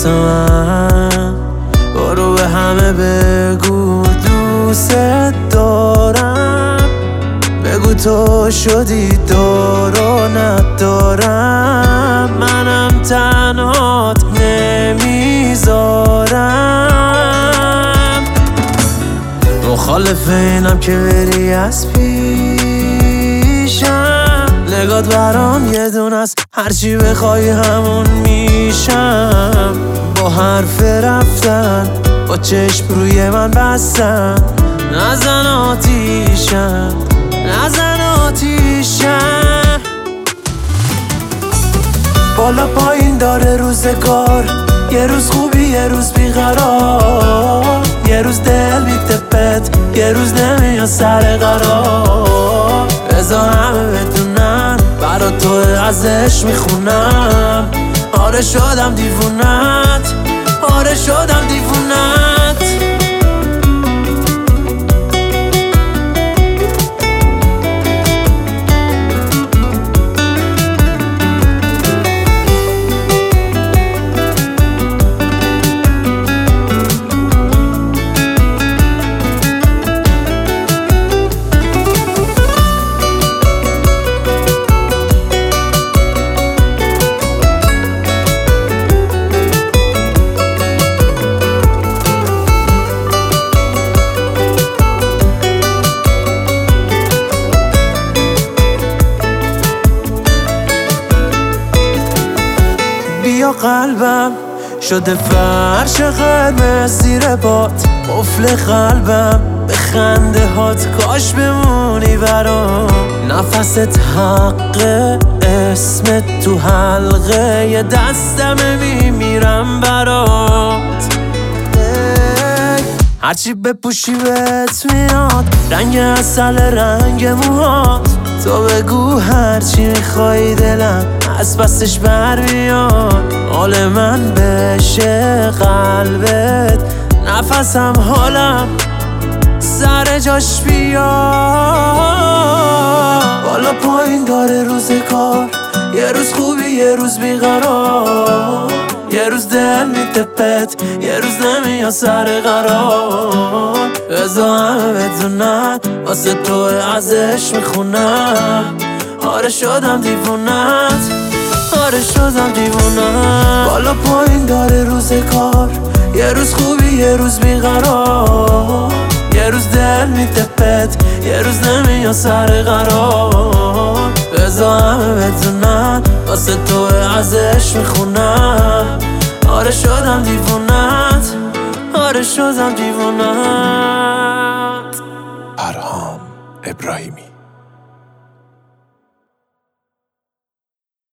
واسه من. برو به همه بگو دوست دارم، بگو تو شدی دار و ندارم، منم تنهات نمیذارم. مخالف اینم که بری از پیشم، نگات برام یه دونه است، هرچی بخوای همون میشم. با حرف رفتن با چشم روی من بستن، نزن آتیشم نزن آتیشم. بالا پایین داره روزگار، یه روز خوبی یه روز بیقرار، یه روز دل میتپت یه روز نمیاد سر قرار. بذار همه بدونن برا تو ازش میخونم، آره شدم دیوونت، آره شدم دیوونت. بیا قلبم شده فرش قرمز زیر پات، قفل قلبم به خنده هات، کاش بمونی برام. نفست حقه اسمت تو حلقه، یه دستم میمیرم برات. هرچی بپوشی بهت میاد، رنگ عسل رنگ موهات. تو بگو هرچی میخوای دلم از پسش بر میاد. حال من بشه قلبت، نفسم حالم سر جاش بیاد. بالا پایین داره روزگار، یه روز خوبی یه روز بیقرار، یه روز دل میتپت یه روز نمیاد سر قرار. بذار همه بدونن واسه تو ازش میخونم، آره شدم دیوونت، آره شدم دیوونت. بالا پایین داره روزگار، یه روز خوبی یه روز بیقرار، یه روز دل میتپت یه روز نمیاد سر قرار. بذار همه بدونن واسه تو ازش میخونم، آره شدم دیوونت، آره شدم دیوونت. پرهام ابراهیمی.